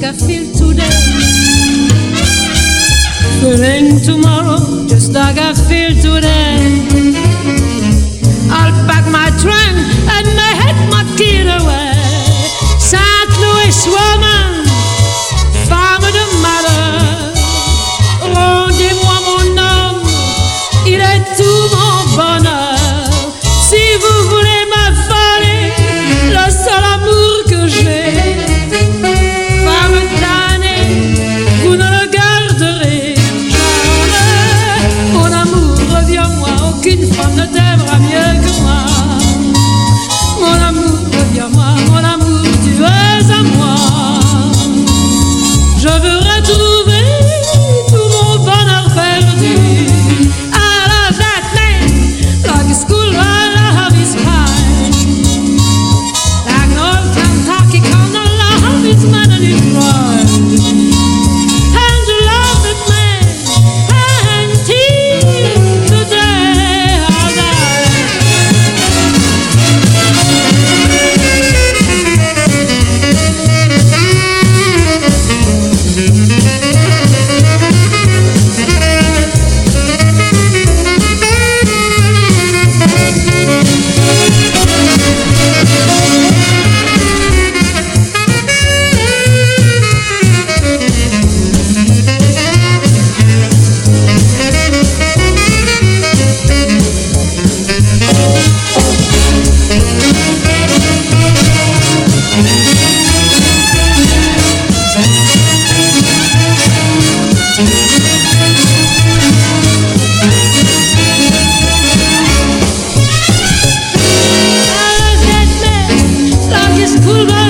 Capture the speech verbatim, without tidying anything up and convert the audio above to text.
like I feel today. Feeling tomorrow just like I feel today. I'll pack my trunk and I head my kid away. Saint Louis woman, femme de malheur, rendez-moi mon homme, il est tout mon bonheur. Si vous voulez m'affoler, le seul amour que j'ai, femme damnée, vous ne le garderez jamais. Mon amour, reviens-moi, aucune femme ne t'aimera mieux que moi. Mon amour, reviens-moi, mon amour, tu es à moi. Je veux retrouver tout mon bonheur perdu. I love that man, like a school love is mine. Like an old Kentucky kind of love is mine and it's right. And to love that man until the day I die. Like a schoolboy